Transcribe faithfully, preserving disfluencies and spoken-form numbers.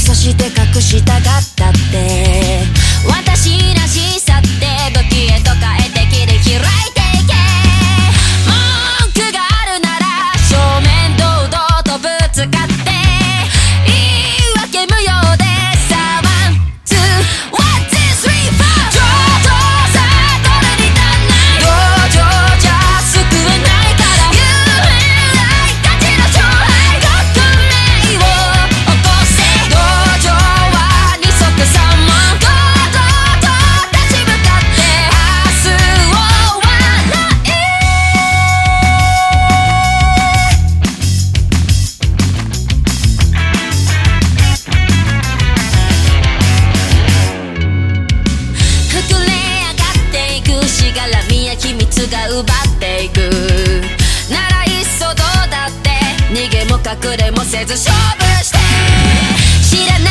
そして隠したかったって私らしさって武器へと変えて切り開いていけ文句があるなら正面堂々とぶつかって言い訳無用でさワンツーワンツースリーフォー上等さどれに足んない同情じゃ救えないから有名愛たちの勝敗革命を起こせ同情は二足三門堂々と立ち向かって明日を笑い膨れ上がっていくしがらみや秘密が奪っていくならいっそどうだって逃げも隠れもせず勝負して知らない